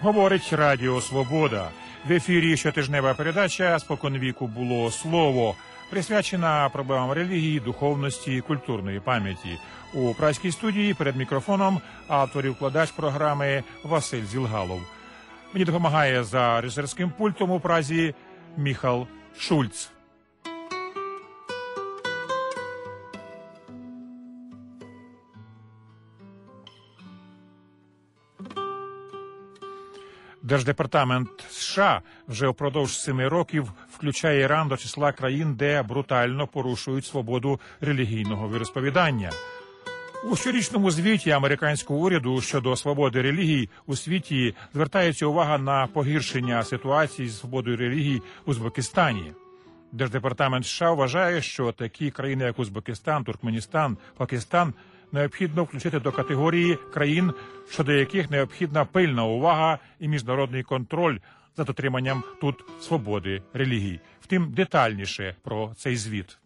Говорить Радіо Свобода. В ефірі щотижнева передача «Споконвіку було слово», присвячена проблемам релігії, духовності і культурної пам'яті. У празькій студії перед мікрофоном автор і вкладач програми Василь Зілгалов. Мені допомагає за режисерським пультом у Празі Міхал Шульц. Держдепартамент США вже впродовж 7 років включає Іран до числа країн, де брутально порушують свободу релігійного віросповідання. У щорічному звіті американського уряду щодо свободи релігій у світі звертається увага на погіршення ситуації з свободою релігій у Узбекистані. Держдепартамент США вважає, що такі країни, як Узбекистан, Туркменістан, Пакистан, необхідно включити до категорії країн, щодо яких необхідна пильна увага і міжнародний контроль за дотриманням тут свободи релігій. Втім, детальніше про цей звіт.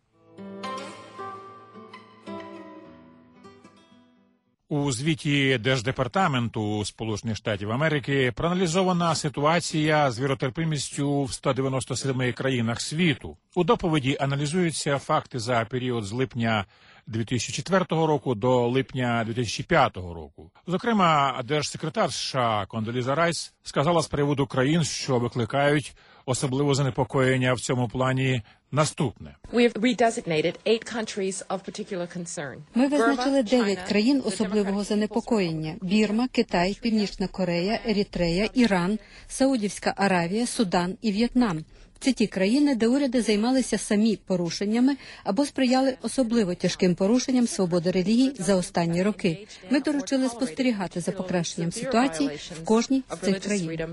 У звіті Держдепартаменту Сполучених Штатів Америки проаналізована ситуація з віротерпимістю в 197 країнах світу. У доповіді аналізуються факти за період з липня 2004 року до липня 2005 року. Зокрема, держсекретар США Кондоліза Райс сказала з приводу країн, що викликають особливе занепокоєння в цьому плані, наступне. Ми визначили 9 країн особливого занепокоєння: Бірма, Китай, Північна Корея, Еритрея, Іран, Саудівська Аравія, Судан і В'єтнам. Це ті країни, де уряди займалися самі порушеннями або сприяли особливо тяжким порушенням свободи релігій за останні роки. Ми доручили спостерігати за покращенням ситуації в кожній з цих країн.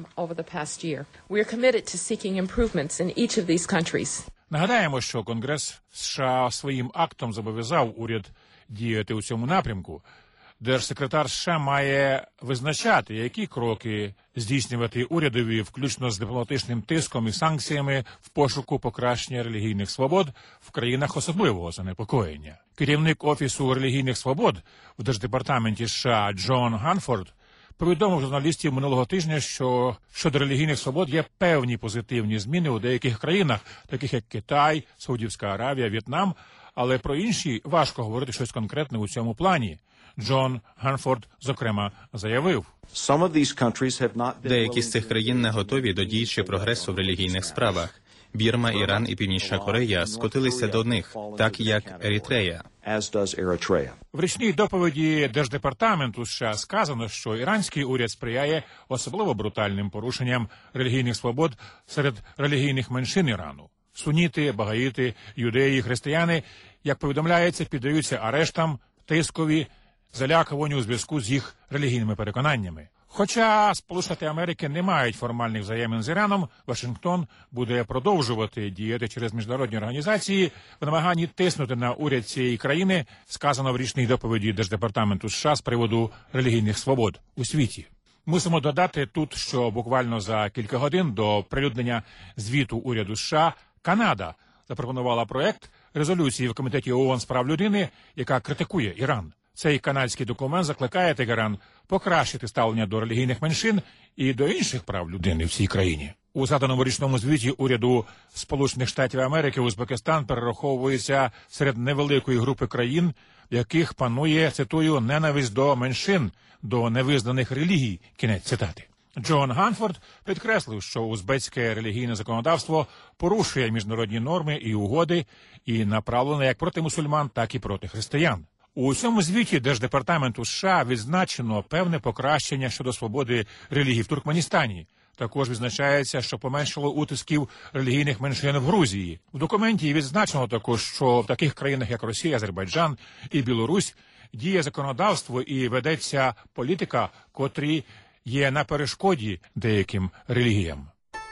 Нагадаємо, що Конгрес США своїм актом зобов'язав уряд діяти у цьому напрямку. Держсекретар США має визначати, які кроки здійснювати урядові, включно з дипломатичним тиском і санкціями в пошуку покращення релігійних свобод в країнах особливого занепокоєння. Керівник Офісу релігійних свобод в Держдепартаменті США Джон Ганфорд повідомив журналістів минулого тижня, що щодо релігійних свобод є певні позитивні зміни у деяких країнах, таких як Китай, Саудівська Аравія, В'єтнам, але про інші важко говорити щось конкретне у цьому плані. Джон Ганфорд, зокрема, заявив: деякі з цих країн не готові до дій чи прогресу в релігійних справах. Бірма, Іран і Північна Корея скотилися до них, так як Еритрея. В річній доповіді Держдепартаменту США сказано, що іранський уряд сприяє особливо брутальним порушенням релігійних свобод серед релігійних меншин Ірану. Суніти, багаїти, юдеї, християни, як повідомляється, піддаються арештам, тискові, залякуванню у зв'язку з їх релігійними переконаннями. Хоча Сполучені Штати Америки не мають формальних взаємин з Іраном, Вашингтон буде продовжувати діяти через міжнародні організації в намаганні тиснути на уряд цієї країни, сказано в річній доповіді Держдепартаменту США з приводу релігійних свобод у світі. Мусимо додати тут, що буквально за кілька годин до прилюднення звіту уряду США Канада запропонувала проект резолюції в Комітеті ООН з прав людини, яка критикує Іран. Цей канадський документ закликає Тегеран покращити ставлення до релігійних меншин і до інших прав людини в цій країні. У заданому річному звіті уряду Сполучених Штатів Америки Узбекистан перераховується серед невеликої групи країн, в яких панує, цитую, ненависть до меншин, до невизнаних релігій. Кінець цитати. Джон Ганфорд підкреслив, що узбецьке релігійне законодавство порушує міжнародні норми і угоди і направлене як проти мусульман, так і проти християн. У цьому звіті Держдепартаменту США відзначено певне покращення щодо свободи релігій в Туркменістані. Також відзначається, що поменшало утисків релігійних меншин в Грузії. В документі відзначено також, що в таких країнах, як Росія, Азербайджан і Білорусь, діє законодавство і ведеться політика, котрі є на перешкоді деяким релігіям.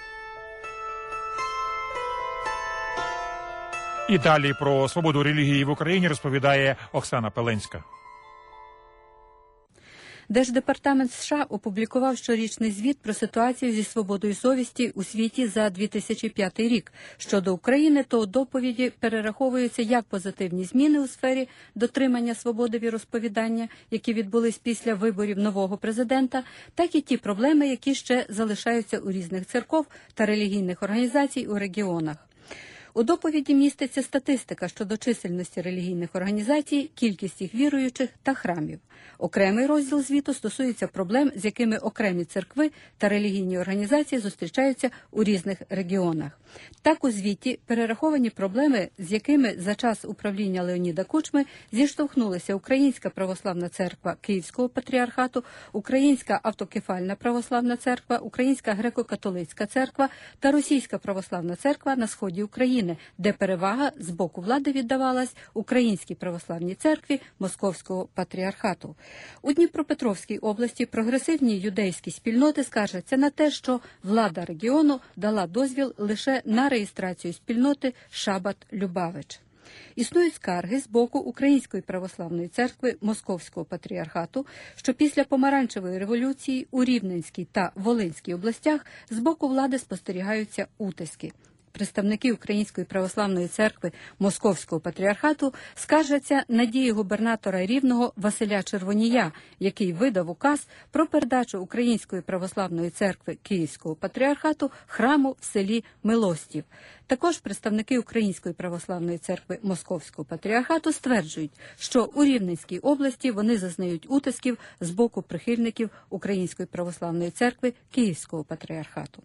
І далі про свободу релігії в Україні розповідає Оксана Пеленська. Держдепартамент США опублікував щорічний звіт про ситуацію зі свободою совісті у світі за 2005 рік. Щодо України, то у доповіді перераховуються як позитивні зміни у сфері дотримання свободи віросповідання, які відбулись після виборів нового президента, так і ті проблеми, які ще залишаються у різних церков та релігійних організацій у регіонах. У доповіді міститься статистика щодо чисельності релігійних організацій, кількість їх віруючих та храмів. Окремий розділ звіту стосується проблем, з якими окремі церкви та релігійні організації зустрічаються у різних регіонах. Так у звіті перераховані проблеми, з якими за час управління Леоніда Кучми зіштовхнулися Українська православна церква Київського патріархату, Українська автокефальна православна церква, Українська греко-католицька церква та Російська православна церква на сході України, де перевага з боку влади віддавалась Українській православній церкві Московського патріархату. У Дніпропетровській області прогресивні юдейські спільноти скаржаться на те, що влада регіону дала дозвіл лише на реєстрацію спільноти Шабат-Любавич. Існують скарги з боку Української православної церкви Московського патріархату, що після помаранчевої революції у Рівненській та Волинській областях з боку влади спостерігаються утиски. Представники Української православної церкви Московського патріархату скаржаться на дії губернатора Рівного Василя Червонія, який видав указ про передачу Української православної церкви Київського патріархату храму в селі Милостів. Також представники Української православної церкви Московського патріархату стверджують, що у Рівненській області вони зазнають утисків з боку прихильників Української православної церкви Київського патріархату.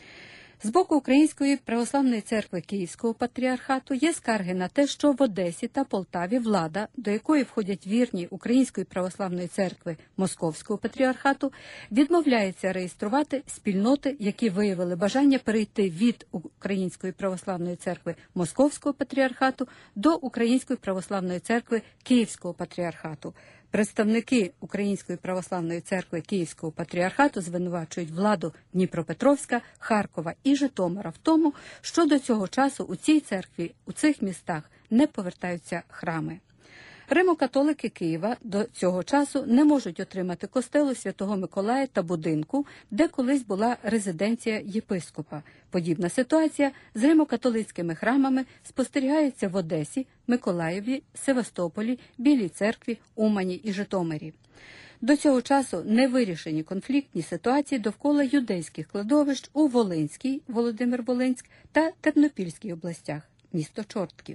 З боку Української православної церкви Київського патріархату є скарги на те, що в Одесі та Полтаві влада, до якої входять вірні Української православної церкви Московського патріархату, відмовляється реєструвати спільноти, які виявили бажання перейти від Української православної церкви Московського патріархату до Української православної церкви Київського патріархату. Представники Української православної церкви Київського патріархату звинувачують владу Дніпропетровська, Харкова і Житомира в тому, що до цього часу у цій церкві, у цих містах не повертаються храми. Римо-католики Києва до цього часу не можуть отримати костелу Святого Миколая та будинку, де колись була резиденція єпископа. Подібна ситуація з римо-католицькими храмами спостерігається в Одесі, Миколаєві, Севастополі, Білій церкві, Умані і Житомирі. До цього часу не вирішені конфліктні ситуації довкола юдейських кладовищ у Волинській, Володимир-Волинськ та Тернопільській областях, місто Чортків.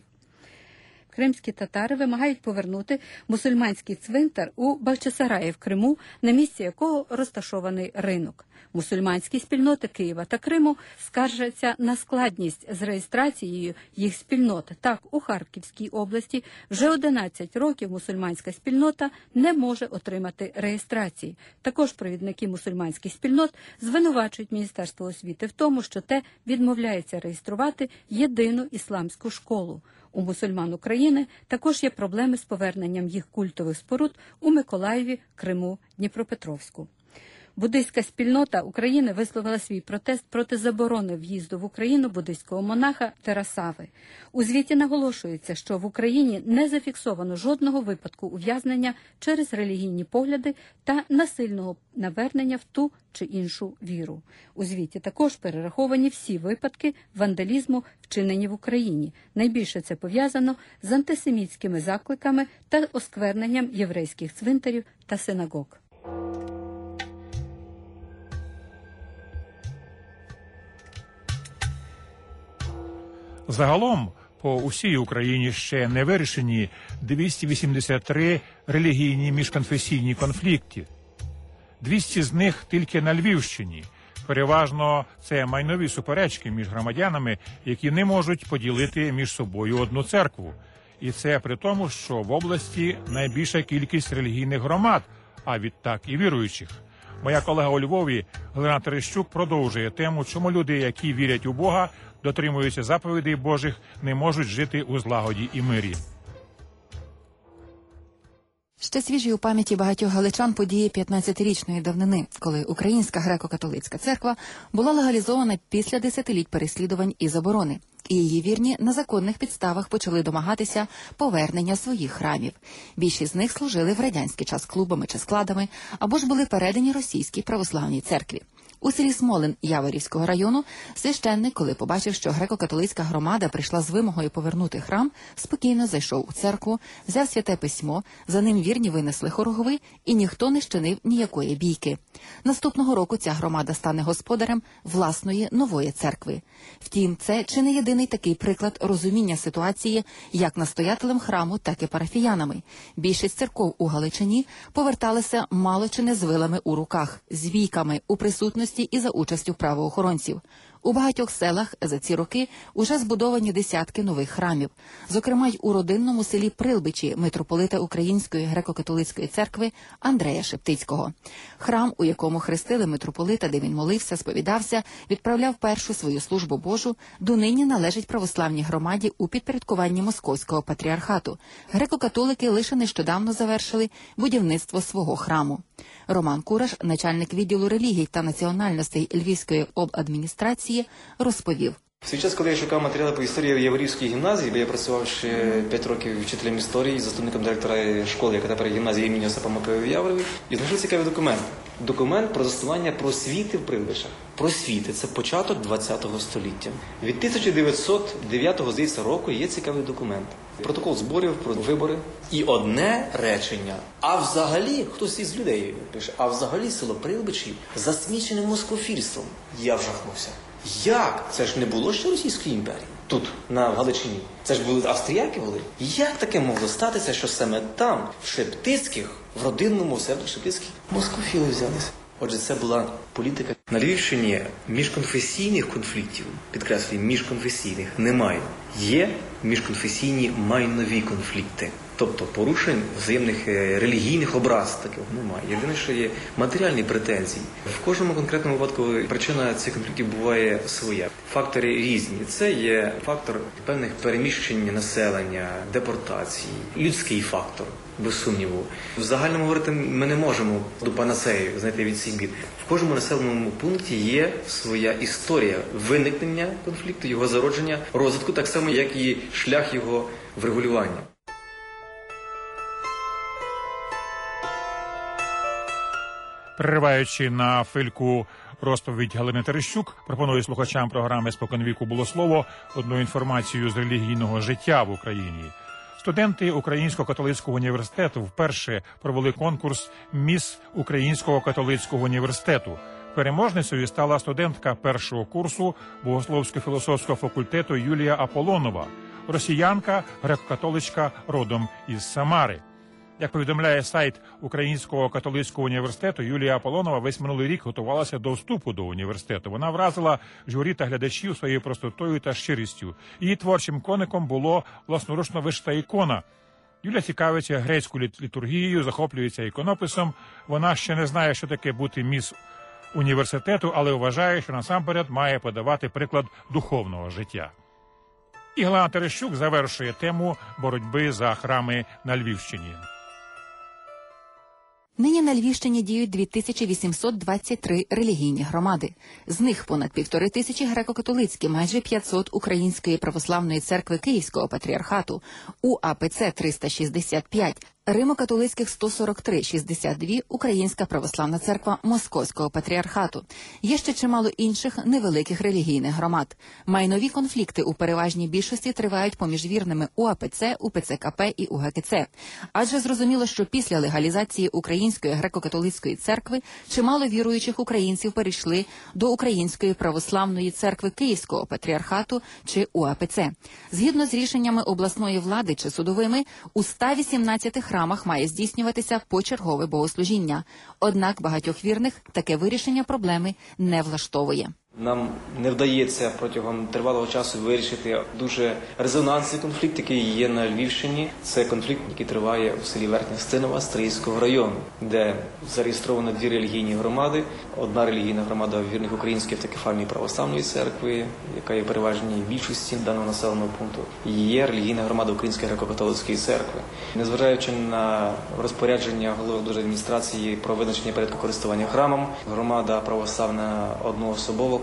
Кримські татари вимагають повернути мусульманський цвинтар у Бахчисараї в Криму, на місці якого розташований ринок. Мусульманські спільноти Києва та Криму скаржаться на складність з реєстрацією їх спільнот. Так, у Харківській області вже 11 років мусульманська спільнота не може отримати реєстрації. Також провідники мусульманських спільнот звинувачують Міністерство освіти в тому, що те відмовляється реєструвати єдину ісламську школу. У мусульман України також є проблеми з поверненням їх культових споруд у Миколаєві, Криму, Дніпропетровську. Буддистська спільнота України висловила свій протест проти заборони в'їзду в Україну буддистського монаха Терасави. У звіті наголошується, що в Україні не зафіксовано жодного випадку ув'язнення через релігійні погляди та насильного навернення в ту чи іншу віру. У звіті також перераховані всі випадки вандалізму, вчинені в Україні. Найбільше це пов'язано з антисемітськими закликами та оскверненням єврейських цвинтарів та синагог. Загалом, по усій Україні ще не вирішені 283 релігійні міжконфесійні конфлікти. 200 з них тільки на Львівщині. Переважно це майнові суперечки між громадянами, які не можуть поділити між собою одну церкву. І це при тому, що в області найбільша кількість релігійних громад, а відтак і віруючих. Моя колега у Львові, Галина Терещук, продовжує тему, чому люди, які вірять у Бога, дотримуються заповідей Божих, не можуть жити у злагоді і мирі. Ще свіжі у пам'яті багатьох галичан події 15-річної давнини, коли Українська греко-католицька церква була легалізована після десятиліть переслідувань і заборони. і її вірні на законних підставах почали домагатися повернення своїх храмів. Більшість з них служили в радянський час клубами чи складами, або ж були передані Російській православній церкві. У селі Смолин Яворівського району священник, коли побачив, що греко-католицька громада прийшла з вимогою повернути храм, спокійно зайшов у церкву, взяв святе письмо, за ним вірні винесли хоругви, і ніхто не щинив ніякої бійки. Наступного року ця громада стане господарем власної нової церкви. Втім, це чи не єдиний такий приклад розуміння ситуації як настоятелем храму, так і парафіянами. Більшість церков у Галичині поверталися мало чи не з вилами у руках, з війками, у присутності і за участю правоохоронців. У багатьох селах за ці роки уже збудовані десятки нових храмів. Зокрема, й у родинному селі Прилбичі митрополита Української греко-католицької церкви Андрея Шептицького. Храм, у якому хрестили митрополита, де він молився, сповідався, відправляв першу свою службу Божу, донині належить православній громаді у підпорядкуванні Московського патріархату. Греко-католики лише нещодавно завершили будівництво свого храму. Роман Кураш, начальник відділу релігій та національностей Львівської обладміністрації, розповів. В свій час, коли я шукав матеріали по історії Яворівської гімназії, бо я працював ще 5 років вчителем історії, заступником директора школи, яка тепер гімназія імені Осипа Макея в Яворові, і знайшов цікавий документ. Документ про заснування просвіти в Прилбичах. Просвіти – це початок ХХ століття. Від 1909, здається, року є цікавий документ. Протокол зборів про вибори. І одне речення. А взагалі, хтось із людей пише, а взагалі село Прилбичі засмічене москофільством. Я вжахнувся. Як? Це ж не було ще Російської імперії. Тут, на Галичині. Це ж були австріяки були. Як таке могло статися, що саме там, в Шептицьких, в родинному селі Шептицьких, москофіли взялися? Отже, це була політика. На Львівщині міжконфесійних конфліктів, підкреслюю, міжконфесійних, немає. Є міжконфесійні майнові конфлікти. Тобто порушень взаємних релігійних образ таких немає. Єдине, що є матеріальні претензії. В кожному конкретному випадку причина цих конфліктів буває своя. Фактори різні. Це є фактор певних переміщень населення, депортації, людський фактор, без сумніву. В загальному говорити ми не можемо до панацею знайти від всіх бід. В кожному населеному пункті є своя історія виникнення конфлікту, його зародження, розвитку, так само, як і шлях його врегулювання. Перериваючи на хвильку розповідь Галини Терещук, пропоную слухачам програми «Споконвіку було слово» одну інформацію з релігійного життя в Україні. Студенти Українського католицького університету вперше провели конкурс «Міс Українського католицького університету». Переможницею стала студентка першого курсу Богословсько-філософського факультету Юлія Аполонова, росіянка, греко-католичка родом із Самари. Як повідомляє сайт Українського католицького університету, Юлія Аполонова весь минулий рік готувалася до вступу до університету. Вона вразила журі та глядачів своєю простотою та щирістю. Її творчим коником було власноручно вишита ікона. Юля цікавиться грецькою літургією, захоплюється іконописом. Вона ще не знає, що таке бути міс університету, але вважає, що насамперед має подавати приклад духовного життя. І Галина Терещук завершує тему боротьби за храми на Львівщині. Нині на Львівщині діють 2823 релігійні громади. З них понад 1500 греко-католицькі, майже 500 Української православної церкви Київського патріархату, УАПЦ 365, Римо-католицьких 143, 62 Українська православна церква Московського патріархату. Є ще чимало інших невеликих релігійних громад. Майнові конфлікти у переважній більшості тривають поміж вірними УАПЦ, УПЦКП і УГКЦ. Адже зрозуміло, що після легалізації Української греко-католицької церкви чимало віруючих українців перейшли до Української православної церкви Київського патріархату чи УАПЦ. Згідно з рішеннями обласної влади чи судовими, у 118 храмах має здійснюватися почергове богослужіння. Однак багатьох вірних таке вирішення проблеми не влаштовує. Нам не вдається протягом тривалого часу вирішити дуже резонансний конфлікт, який є на Львівщині. Це конфлікт, який триває у селі Верхня Стинова Стрийського району, де зареєстровано 2 релігійні громади. Одна релігійна громада вірних Української автокефальної православної церкви, яка є переважній більшості даного населеного пункту. І є релігійна громада Української греко-католицької церкви. Незважаючи на розпорядження голови держадміністрації про визначення порядку користування храмом, громада православна одноособово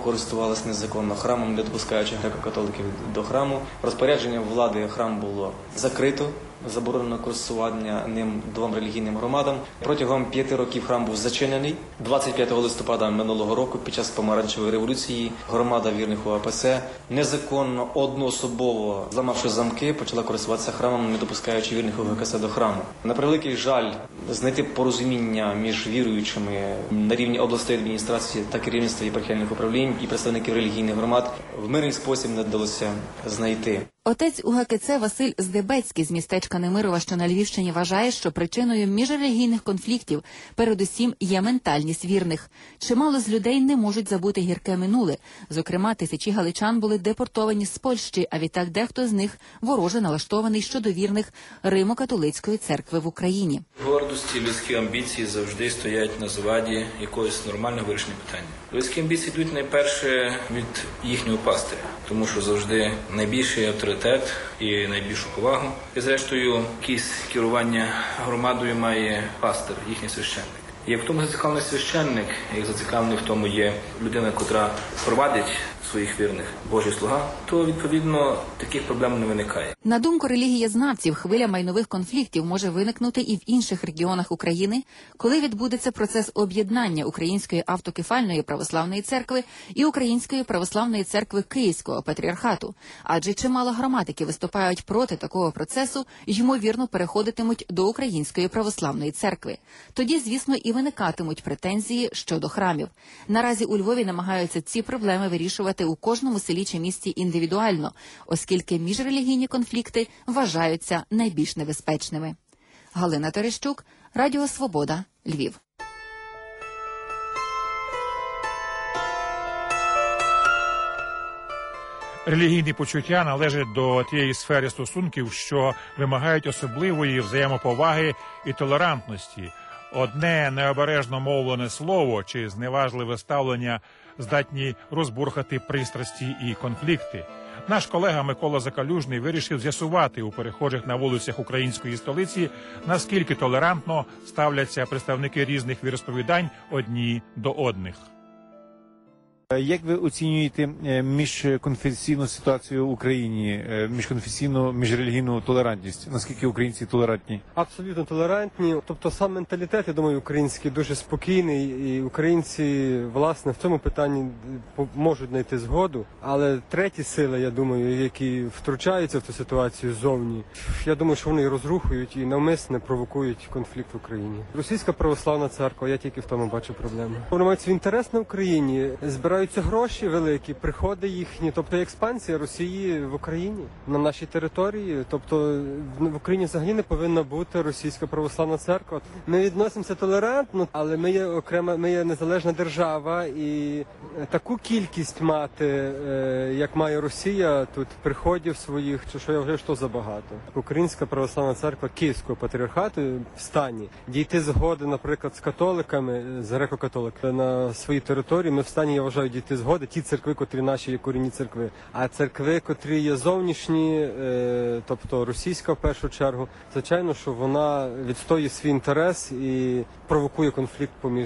користувалися незаконно храмом, не допускаючи греко-католиків до храму. Розпорядженням влади храм було закрито, заборонено користування ним двом релігійним громадам. Протягом 5 років храм був зачинений. 25 листопада минулого року під час помаранчевої революції громада вірних УАПС незаконно, одноособово, зламавши замки, почала користуватися храмом, не допускаючи вірних УГКС до храму. На превеликий жаль, знайти порозуміння між віруючими на рівні обласної адміністрації та керівництва єпархіальних управлінь і представників релігійних громад в мирний спосіб не вдалося знайти. Отець УГКЦ Василь Здебецький з містечка Немирова, що на Львівщині, вважає, що причиною міжрелігійних конфліктів передусім є ментальність вірних. Чимало з людей не можуть забути гірке минуле. Зокрема, тисячі галичан були депортовані з Польщі, а відтак дехто з них вороже налаштований щодо вірних Римо-католицької церкви в Україні. Гордості, людські амбіції завжди стоять на заваді якогось нормального вирішення питання. Людські амбіції йдуть найперше від їхнього пастиря, тому що завжди найбільший авторитет і найбільшу повагу. І зрештою, якесь керування громадою має пастир, їхній священник. Як в тому зацікавлений священник, як зацікавлений в тому є людина, котра провадить своїх вірних, Божий слуга, то, відповідно, таких проблем не виникає. На думку релігієзнавців, хвиля майнових конфліктів може виникнути і в інших регіонах України, коли відбудеться процес об'єднання Української автокефальної православної церкви і Української православної церкви Київського патріархату. Адже чимало громад, які виступають проти такого процесу, ймовірно переходитимуть до Української православної церкви. Тоді, звісно, і виникатимуть претензії щодо храмів. Наразі у Львові намагаються ці проблеми вирішувати у кожному селі чи місті індивідуально, оскільки міжрелігійні конфлікти вважаються найбільш небезпечними. Галина Терещук, Радіо Свобода, Львів. Релігійні почуття належать до тієї сфери стосунків, що вимагають особливої взаємоповаги і толерантності. Одне необережно мовлене слово чи зневажливе ставлення здатні розбурхати пристрасті і конфлікти. Наш колега Микола Закалюжний вирішив з'ясувати у перехожих на вулицях української столиці, наскільки толерантно ставляться представники різних віросповідань одні до одних. Як ви оцінюєте міжконфесійну ситуацію в Україні, міжконфесійну, міжрелігійну толерантність? Наскільки українці толерантні? Абсолютно толерантні. Тобто сам менталітет, я думаю, український дуже спокійний. І українці, власне, в цьому питанні можуть знайти згоду. Але треті сили, я думаю, які втручаються в цю ситуацію ззовні, я думаю, що вони розрухують і навмисне провокують конфлікт в Україні. Російська православна церква, я тільки в тому бачу проблему. Вони мають свій інтерес на Україні, збираються гроші великі, приходи їхні, тобто експансія Росії в Україні, на нашій території. Тобто в Україні взагалі не повинна бути російська православна церква. Ми відносимося толерантно, але ми є окрема, ми є незалежна держава, і таку кількість мати, як має Росія, тут приходів своїх, чи що я вважаю, що забагато. Українська православна церква Київського патріархату в стані дійти згоди, наприклад, з католиками, з греко-католиками на своїй території. Ми в стані, я вважаю, дійти згоди. Ті церкви, котрі наші є корінні церкви, а церкви, котрі є зовнішні, тобто російська в першу чергу, звичайно, що вона відстоює свій інтерес і провокує конфлікт поміж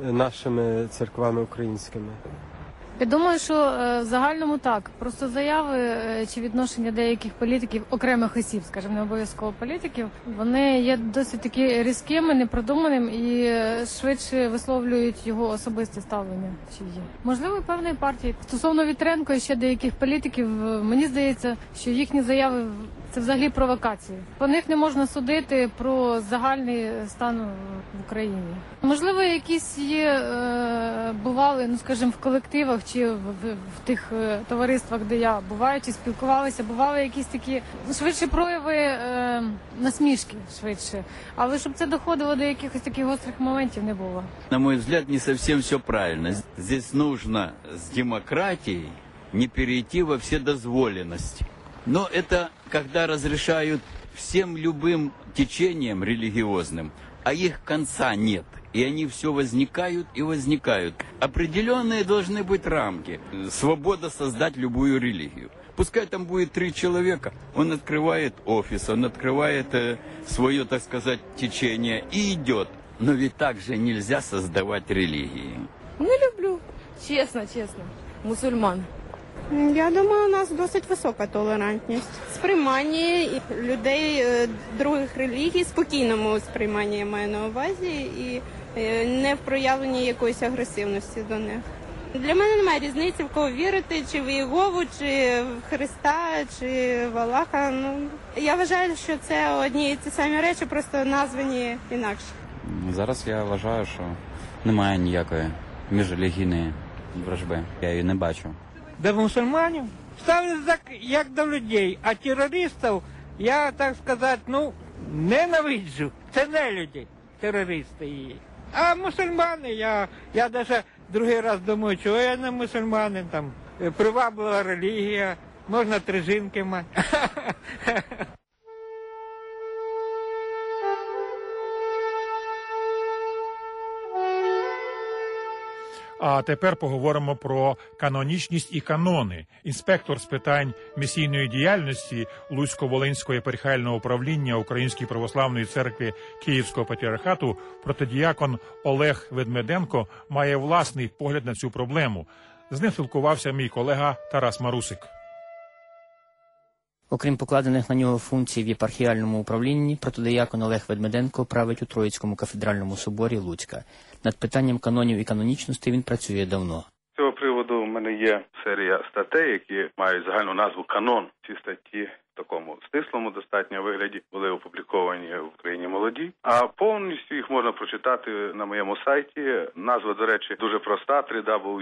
нашими церквами українськими. Я думаю, що в загальному так. Просто заяви чи відношення деяких політиків, окремих осіб, скажімо, не обов'язково політиків, вони є досить таки різкими, непродуманими і швидше висловлюють його особисте ставлення. Чи є. Можливо, і певної партії. Стосовно Вітренко і ще деяких політиків, мені здається, що їхні заяви – це взагалі провокації. По них не можна судити про загальний стан в Україні. Можливо, якісь є, бували, ну скажімо, в колективах чи в тих товариствах, де я буваю, чи спілкувалися, бували якісь такі швидше прояви насмішки, швидше. Але щоб це доходило до якихось таких гострих моментів, не було. На мой взгляд, не совсем все правильно. Здесь нужно с демократией не перейти во вседозволенность. Но это когда разрешают всем любым течениям религиозным, а их конца нет. И они все возникают и возникают. Определенные должны быть рамки. Свобода создать любую религию. Пускай там будет 3 человека, он открывает офис, он открывает свое, так сказать, течение и идет. Но ведь так же нельзя создавать религии. Не люблю. Честно. мусульман? Я думаю, у нас досить висока толерантність. Сприймання людей других релігій, спокійному сприйманні я маю на увазі, і не в проявленні якоїсь агресивності до них. Для мене немає різниці, в кого вірити, чи в Єгову, чи в Христа, чи в Аллаха. Я вважаю, що це одні і ті самі речі, просто названі інакше. Зараз я вважаю, що немає ніякої міжрелігійної боротьби. Я її не бачу. До мусульманів ставлюсь так, як до людей, а терористів я, так сказати, ненавиджу. Це не люди, терористи є. А мусульмани, я навіть другий раз думаю, чого я не мусульманин, там приваблива релігія, можна 3 жінки мати. А тепер поговоримо про канонічність і канони. Інспектор з питань місійної діяльності Луцько-Волинського єпархіального управління Української православної церкви Київського патріархату протодіякон Олег Ведмеденко має власний погляд на цю проблему. З ним спілкувався мій колега Тарас Марусик. Окрім покладених на нього функцій в єпархіальному управлінні, протодіякон Олег Ведмеденко править у Троїцькому кафедральному соборі Луцька. Над питанням канонів і канонічності він працює давно. З цього приводу в мене є серія статей, які мають загальну назву «Канон». Ці статті в такому стислому достатньо вигляді були опубліковані в «Україні молодій», а повністю їх можна прочитати на моєму сайті. Назва, до речі, дуже проста –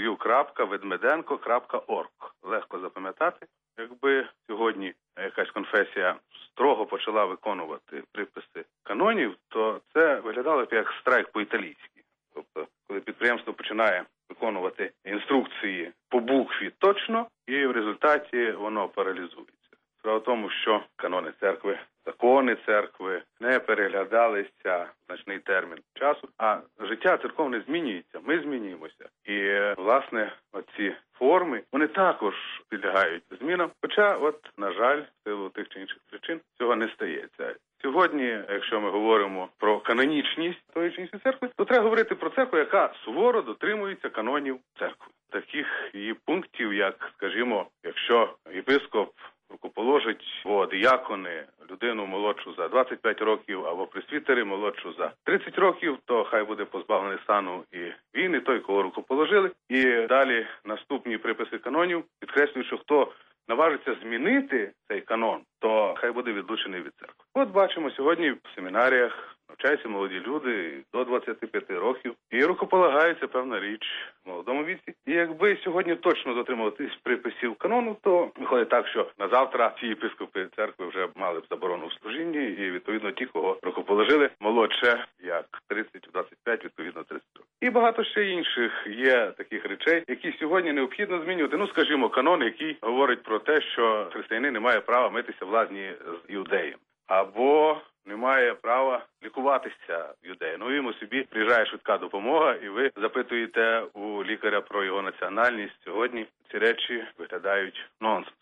www.vedmedenko.org. Легко запам'ятати. Якби сьогодні якась конфесія строго почала виконувати приписи канонів, то це виглядало б як страйк по-італійськи. Тобто, коли підприємство починає виконувати інструкції по букві точно, і в результаті воно паралізується. Справа в тому, що канони церкви, закони церкви не переглядалися значний термін часу, а життя церковне змінюється, ми змінюємося. І, власне, оці форми, вони також підлягають змінам, хоча, на жаль, в силу тих чи інших причин цього не стається. Сьогодні, якщо ми говоримо про канонічність тої чи іншої церкви, то треба говорити про церкву, яка суворо дотримується канонів церкви. Таких її пунктів, як, скажімо, якщо єпископ рукоположить або диякони людину молодшу за 25 років, або пресвітери молодшу за 30 років, то хай буде позбавлений сану і він, і той, кого рукоположили. І далі наступні приписи канонів підкреслюють, що хто наважиться змінити цей канон, то хай буде відлучений від церкви. От бачимо, сьогодні в семінаріях навчаються молоді люди до 25 років, і рукополагається певна річ в молодому віці. І якби сьогодні точно дотримуватись приписів канону, то виходить так, що на завтра ці єпископи церкви вже мали б заборону в служінні, і відповідно ті, кого рукоположили, молодше, як 30-25, відповідно 30 років. І багато ще інших є таких речей, які сьогодні необхідно змінювати. Скажімо, канон, який говорить про те, що християнин не має права митися в лазні з іудеєм. Або не має права лікуватися юдеєм. Уявімо собі, приїжджає швидка допомога, і ви запитуєте у лікаря про його національність. Сьогодні ці речі виглядають нонсенсом.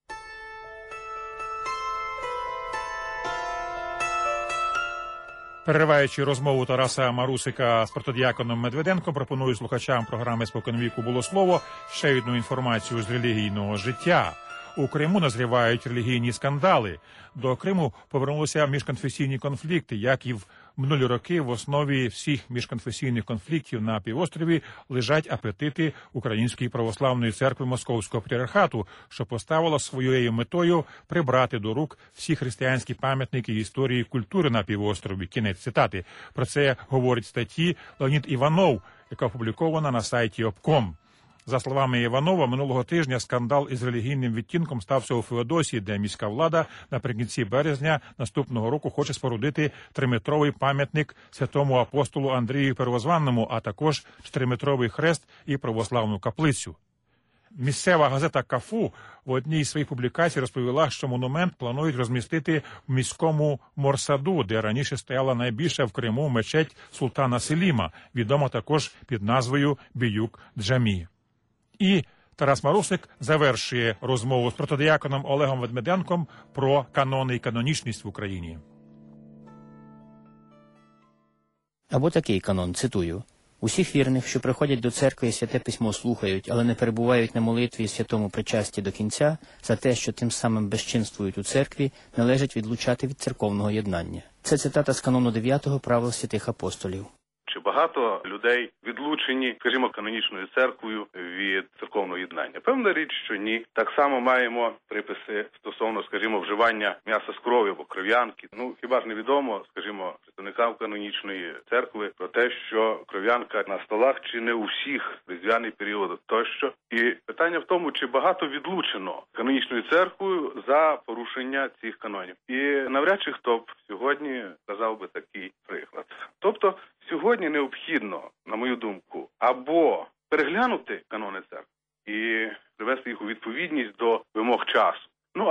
Перериваючи розмову Тараса Марусика з протодіяконом Медведенком, пропоную слухачам програми «Споконвіку було слово» ще одну інформацію з релігійного життя. У Криму назрівають релігійні скандали. До Криму повернулися міжконфесійні конфлікти. Як і в минулі роки, в основі всіх міжконфесійних конфліктів на півострові лежать апетити Української православної церкви Московського патріархату, що поставила своєю метою прибрати до рук всі християнські пам'ятники історії і культури на півострові. Кінець цитати. Про це говорить в статті Леонід Іванов, яка опублікована на сайті Обком. За словами Іванова, минулого тижня скандал із релігійним відтінком стався у Феодосії, де міська влада наприкінці березня наступного року хоче спорудити 3-метровий пам'ятник святому апостолу Андрію Первозванному, а також 4-метровий хрест і православну каплицю. Місцева газета «Кафу» в одній із своїх публікацій розповіла, що монумент планують розмістити в міському Морсаду, де раніше стояла найбільша в Криму мечеть Султана Селіма, відома також під назвою Біюк-Джамі. І Тарас Марусик завершує розмову з протодіяконом Олегом Ведмеденком про канони і канонічність в Україні. Або такий канон, цитую. Усіх вірних, що приходять до церкви і святе письмо слухають, але не перебувають на молитві і святому причасті до кінця, за те, що тим самим безчинствують у церкві, належить відлучати від церковного єднання. Це цитата з канону 9 правил святих апостолів. Чи багато людей відлучені, скажімо, канонічною церквою від церковного єднання? Певна річ, що ні. Так само маємо приписи стосовно, скажімо, вживання м'яса з крові або кров'янки. Хіба ж невідомо, скажімо, представникам канонічної церкви про те, що кров'янка на столах чи не у всіх різдвяний період тощо. І питання в тому, чи багато відлучено канонічною церквою за порушення цих канонів. І навряд чи хто б сьогодні казав би такий приклад. Тобто, сьогодні необхідно, на мою думку, або переглянути канони церкви і привести їх у відповідність до вимог часу,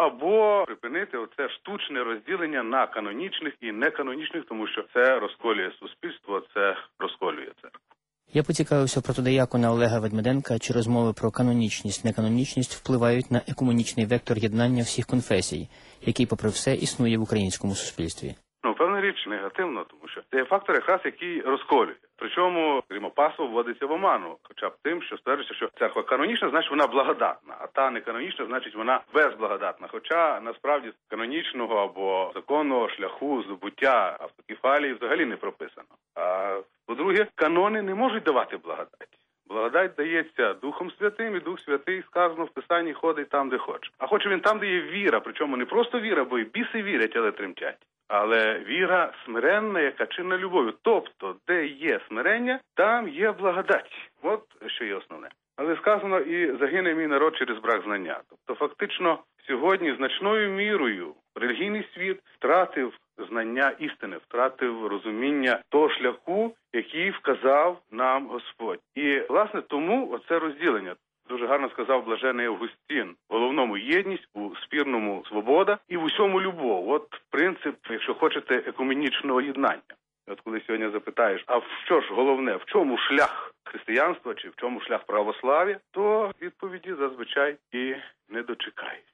або припинити оце штучне розділення на канонічних і неканонічних, тому що це розколює суспільство, це розколює церкву. Я поцікавився протодиякона Олега Ведмеденка, чи розмови про канонічність, неканонічність впливають на екуменічний вектор єднання всіх конфесій, який, попри все, існує в українському суспільстві. Певна річ негативно, тому що це є фактор якраз, який розколює. Причому, скажімо, паство вводиться в оману, хоча б тим, що стверджується, що церква канонічна, значить вона благодатна, а та неканонічна, значить вона безблагодатна. Хоча, насправді, канонічного або законного шляху здобуття автокефалії взагалі не прописано. А по-друге, канони не можуть давати благодать. Благодать дається Духом Святим, і Дух Святий, сказано в Писанні, ходить там, де хоче. А хоче він там, де є віра, причому не просто віра, бо і біси вірять, але тремтять. Але віра смиренна, яка чинна любов'ю. Тобто, де є смирення, там є благодать. От що є основне. Але сказано, і загине мій народ через брак знання. Тобто, фактично, сьогодні значною мірою релігійний світ втратив знання істини, втратив розуміння того шляху, який вказав нам Господь. І, власне, тому оце розділення. Дуже гарно сказав блажений Августин. В головному єдність, у спірному свобода і в усьому любов. От принцип, якщо хочете, екуменічного єднання. От коли сьогодні запитаєш, а що ж головне, в чому шлях християнства чи в чому шлях православ'я, то відповіді зазвичай і не дочекаєшся.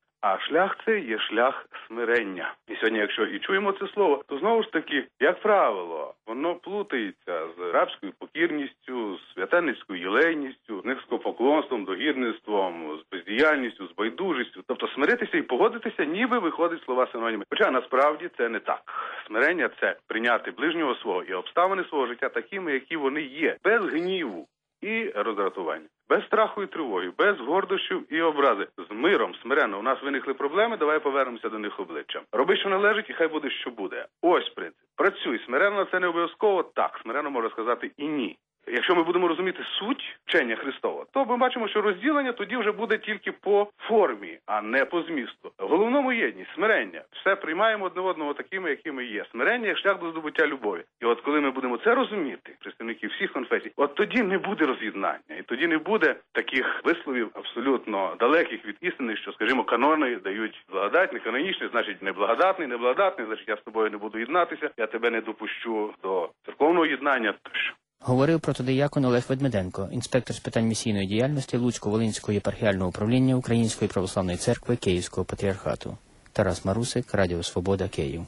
А шлях це є шлях смирення. І сьогодні, якщо і чуємо це слово, то знову ж таки, як правило, воно плутається з рабською покірністю, з святенницькою єлейністю, з низькопоклонством, догідництвом, з бездіяльністю, з байдужістю. Тобто смиритися і погодитися, ніби виходить слова синоніми. Хоча насправді це не так. Смирення – це прийняти ближнього свого і обставини свого життя такими, які вони є, без гніву і роздратування. Без страху і тривоги, без гордощів і образи. З миром, смиренно. У нас виникли проблеми, давай повернемося до них обличчям. Роби, що належить, і хай буде, що буде. Ось принцип. Працюй. Смиренно це не обов'язково. Так, смиренно може сказати і ні. Якщо ми будемо розуміти суть вчення Христова, то ми бачимо, що розділення тоді вже буде тільки по формі, а не по змісту. В головному єдність, смирення. Все приймаємо одне одного такими, якими є. Смирення як шлях до здобуття любові. І от коли ми будемо це розуміти, представники всіх конфесій, от тоді не буде роз'єднання. І тоді не буде таких висловів абсолютно далеких від істини, що, скажімо, канони дають благодать, не канонічний, значить неблагодатний, неблагодатний, значить я з тобою не буду єднатися, я тебе не допущу до церковного єднання тощо. Говорив протодиякон Олег Ведмеденко, інспектор з питань місійної діяльності Луцько-Волинського єпархіального управління Української православної церкви Київського патріархату. Тарас Марусик, Радіо Свобода, Київ.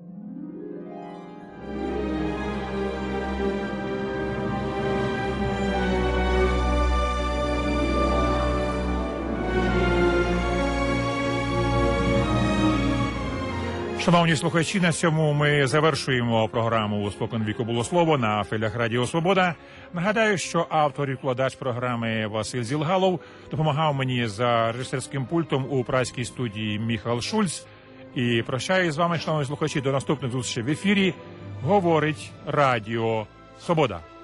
Шановні слухачі, на цьому ми завершуємо програму «Спокон віку було слово» на хвилях Радіо Свобода. Нагадаю, що автор і вкладач програми Василь Зілгалов допомагав мені за режисерським пультом у празькій студії Міхал Шульц. І прощаюсь з вами, шановні слухачі, до наступних зустрічей в ефірі. Говорить Радіо Свобода.